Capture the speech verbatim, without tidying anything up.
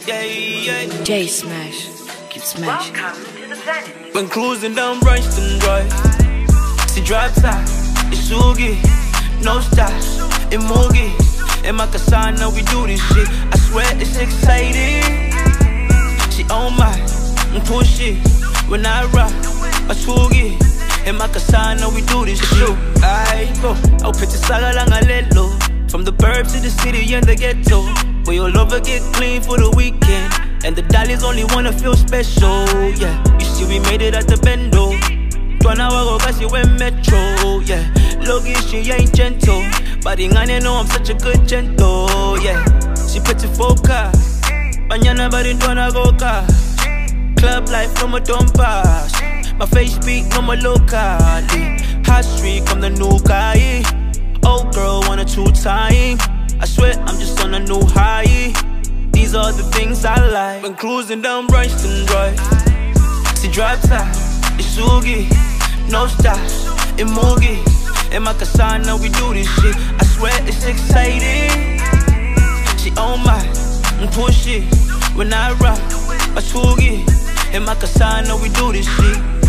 Yeah, yeah. J Smash, keep smashing. Welcome to the planet. When cruising down Bryanston Drive, she drive time, it's Sugi, no stops, in Moogie. In my Kasana, we do this shit. I swear it's exciting. She on my push it when I rock a Sugi. In my Kasana, we do this shit. I go, I'll put the saga lang a lelo. From the burbs to the city and the ghetto, where your lover get clean for the weekend, and the dollies only wanna feel special. Yeah, you see we made it at the bendo. Twana wago kasi we metro. Yeah, Logi she ain't gentle, but ingane know I'm such a good gentle. Yeah, she puts it focus. Mañana bari twana go ka. Club life no more don't pass. My face speak no more locally. Hot street come the new guy. Old girl want a two time. I swear I'm just on a new high. These are the things I like. When cruising down Bryanston Drive, she drive time, it's Sugi, no stops, in Moogie. In my Kasana we do this shit. I swear it's exciting. She on my push it when I rock a Sugi. In my Kasana we do this shit.